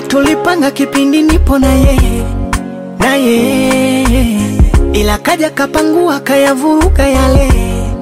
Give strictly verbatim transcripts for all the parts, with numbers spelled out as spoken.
tulipanga kipindi nipo na yeye, na yeye, ila kaja kapangua kayavuruka yale,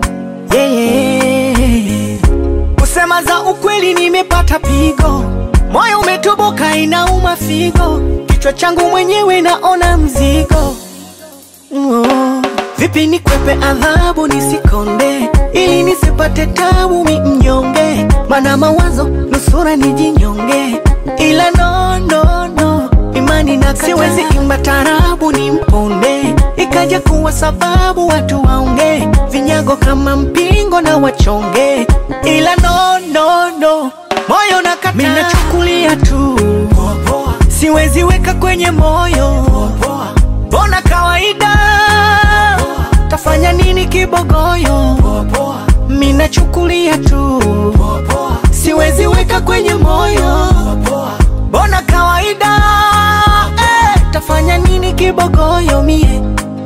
yeye. Kusema za ukweli nimepata pigo, moyo umetoboka inauma figo, kichwa changu mwenyewe naona mzigo. Oh, vipi nikwepe adhabu nisikonde, ili nisipate tabu mi mnyonge, mana mawazo nusura nijinyonge, ila no no no imani na kata. Siwezi imba tarabu ni mponde, ikaja kuwa sababu watu waonge, vinyago kama mpingo na wachonge, ila no no no moyo na kata. Mina chukulia tu, siwezi weka kwenye moyo, bona kawaida, tafanya nini kibogoyo. Mina chukulia tu, siwezi weka kwenye moyo, bona kawaida, eh, tafanya nini kibogoyo mie.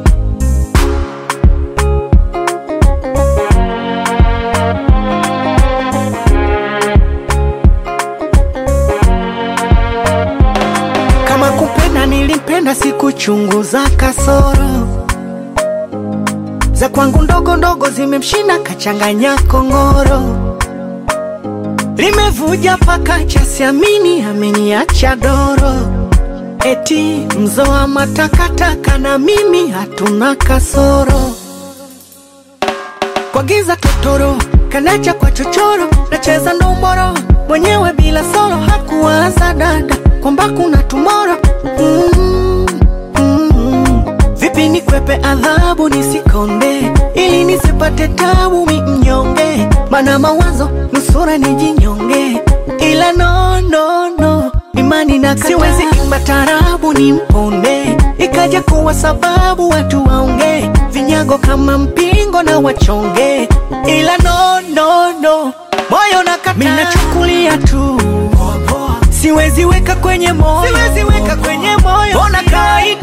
Kama kupenda nilipenda, sikuchunguza kasoro za kwangu ndogo ndogo, zimemshinda kachanganya kongoro, limevuja paka cha siamini, ameniacha doro, eti mzoa matakataka na mimi hatuna kasoro, kwa giza totoro kanacha kwa chochoro, nacheza ndomboro mwenyewe bila soro, hakuwaza dada kwamba kuna tomorrow. mm, mm, Vipi nikwepe adhabu nisikonde, ili nisipate tabu mi mnyonge, mana mawazo nusura nijinyonge, ila no no no imani na kata. Siwezi imba tarabu ni mponde, ikaja kuwa sababu watu waonge, vinyago kama mpingo na wachonge, ila no no no moyo na kata. Mina chukulia tu, siwezi weka kwenye moyo, siwezi weka kwenye moyo, bona kawaida,